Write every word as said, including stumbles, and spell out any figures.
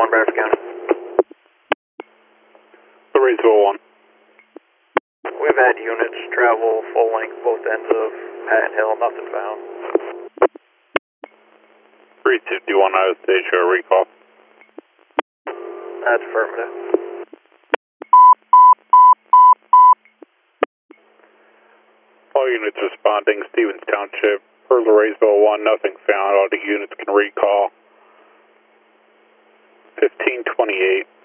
one, Bradford County. Roseville one. We've had units travel full length both ends of Patton Hill, nothing found. three two two one out of stage, show recall. That's affirmative. All units responding, Stevens Township, for Roseville one, nothing found. All the units can recall. fifteen twenty-eight.